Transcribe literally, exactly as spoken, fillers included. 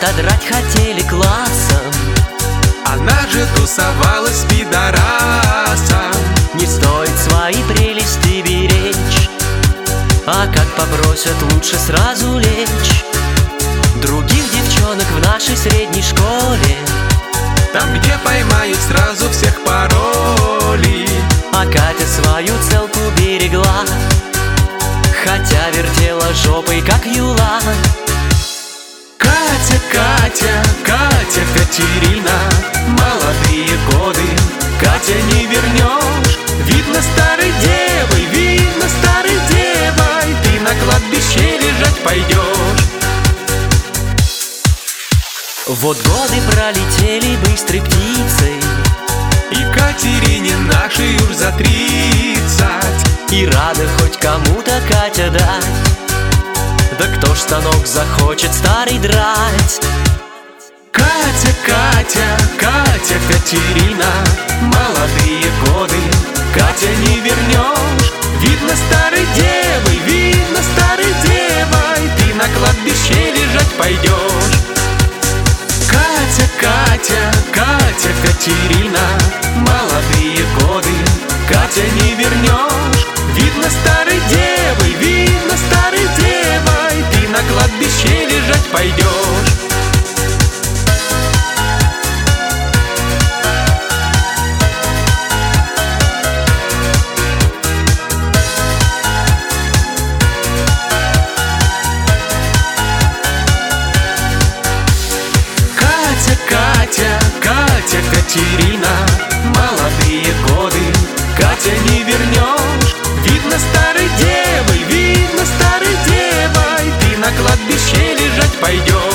отодрать хотели классом. Она же тусовалась с пидорасом. Не стоит свои прелести беречь, а как попросят, лучше сразу лечь. Других девчонок в нашей средней школе, там, где поймают, сразу всех пароли. а Катя свою целку берегла, хотя вертела жопой, как юла. Катя, Катя, Катя, Катерина, молодые годы, Катя, не вернешь. Видно старой девой, видно старой девой, ты на кладбище лежать пойдешь. Вот годы пролетели быстрой птицей, И Катерине нашей уж за тридцать, и рада хоть кому-то Катя дать. Да кто ж станок захочет старый драть? Катя, Катя, Катя, Катерина, молодые годы, Катя, не вернешь. Видно старой девой, видно старой девой, ты на кладбище лежать пойдешь. Катя, Катя, Катя, Катерина, молодые годы, Катя, не вернешь. Видно старой девой, видно старой девой, ты на кладбище лежать пойдешь. Катя, Катя, Катя, Катерина, молодые годы, Катя, не вернешь. Видно старой девой, видно старой девой, ты на кладбище лежать пойдешь.